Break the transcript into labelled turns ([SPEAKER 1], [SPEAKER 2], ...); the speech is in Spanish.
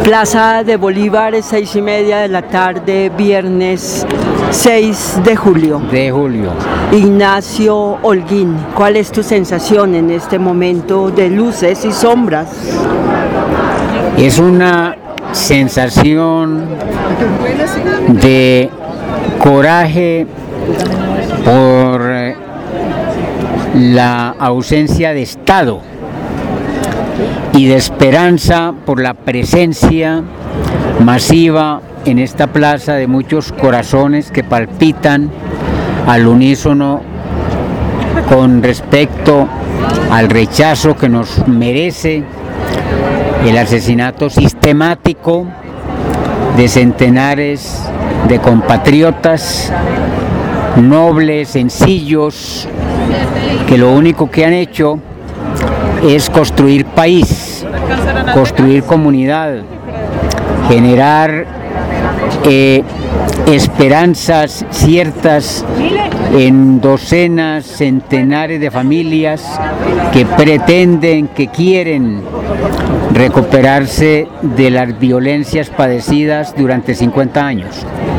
[SPEAKER 1] Plaza de Bolívar, 6:30 de la tarde, viernes 6 de julio. Ignacio Holguín, ¿cuál es tu sensación en este momento de luces y sombras?
[SPEAKER 2] Es una sensación de coraje por la ausencia de Estado y de esperanza por la presencia masiva en esta plaza de muchos corazones que palpitan al unísono con respecto al rechazo que nos merece el asesinato sistemático de centenares de compatriotas nobles, sencillos, que lo único que han hecho es construir país, construir comunidad, generar esperanzas ciertas en docenas, centenares de familias que pretenden, que quieren recuperarse de las violencias padecidas durante 50 años.